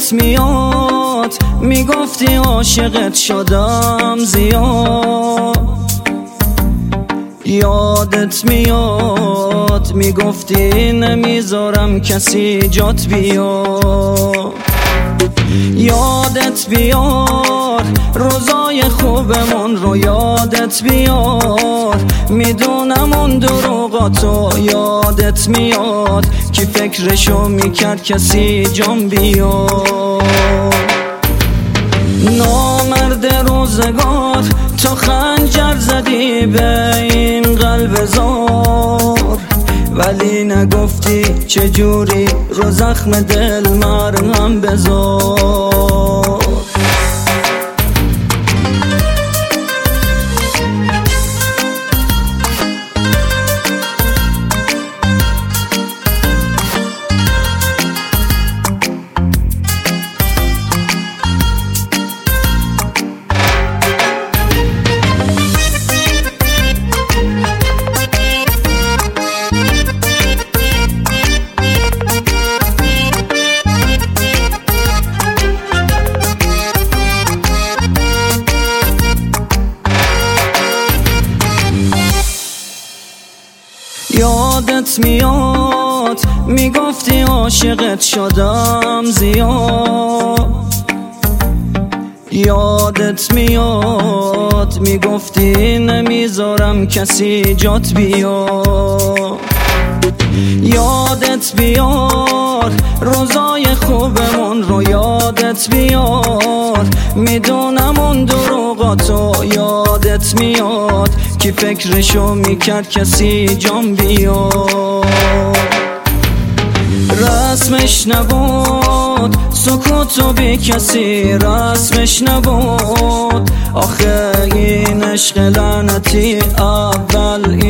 یادت میاد میگفتی عاشقت شدم زیاد، یادت میاد میگفتی نمیذارم کسی جات بیاد، یادت بیار روزای خوبمون رو یادت بیار، میدونم اون دروغاتو یادت میاد کی فکرشو میکرد کسی جان بیار. نامرد روزگار تو خنجر زدی به این قلب زار، ولی نگفتی چجوری رو زخم دل مرهم بذار. یادت میاد میگفتی عاشقت شدم زیاد، یادت میاد میگفتی نمیذارم کسی جات بیاد، یادت بیار روزای خوبمون رو یادت بیار، میدونم اون دروغاتو یادت میاد کی فکرشو میکرد کسی جان بیاد. رسمش نبود سکوتو بی کسی رسمش نبود، آخه این عشق لعنتی اول